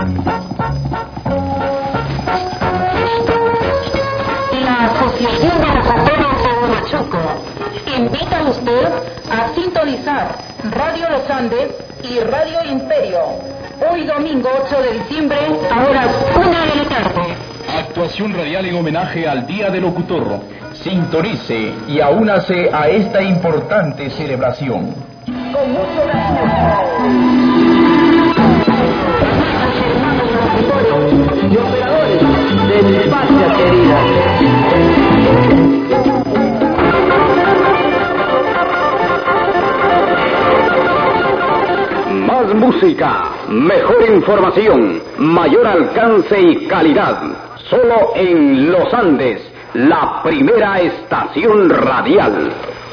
La Asociación de Reporteros de Huamachuco invita a usted a sintonizar Radio Los Andes y Radio Imperio. Hoy domingo 8 de diciembre a las 1 de la tarde. Actuación radial en homenaje al Día del Locutor. Sintonice y aúnase a esta importante celebración. Con mucho y operadores de mi patria querida. Más música, mejor información, mayor alcance y calidad. Solo en Los Andes, la primera estación radial.